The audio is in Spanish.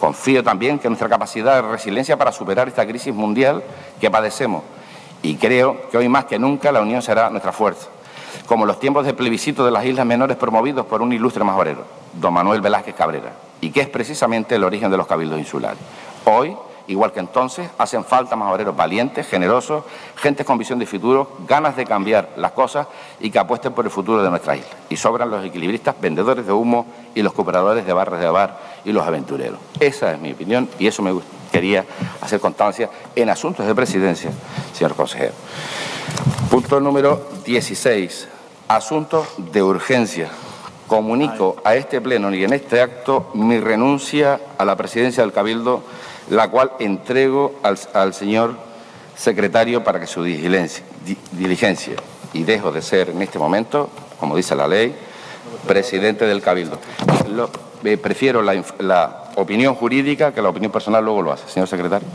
Confío también que nuestra capacidad de resiliencia para superar esta crisis mundial que padecemos, y creo que hoy más que nunca la unión será nuestra fuerza, como los tiempos de plebiscito de las Islas Menores promovidos por un ilustre majorero, don Manuel Velázquez Cabrera, y que es precisamente el origen de los cabildos insulares. Hoy, igual que entonces, hacen falta majoreros valientes, generosos, gentes con visión de futuro, ganas de cambiar las cosas y que apuesten por el futuro de nuestra isla. Y sobran los equilibristas, vendedores de humo y los cooperadores de barras de bar y los aventureros. Esa es mi opinión y eso me quería hacer constancia en asuntos de presidencia, señor consejero. Punto número 16. Asuntos de urgencia. Comunico a este pleno y en este acto mi renuncia a la presidencia del Cabildo, la cual entrego al señor secretario para que su diligencia, y dejo de ser en este momento, como dice la ley, presidente del Cabildo. Prefiero la opinión jurídica que la opinión personal luego lo hace. Señor secretario.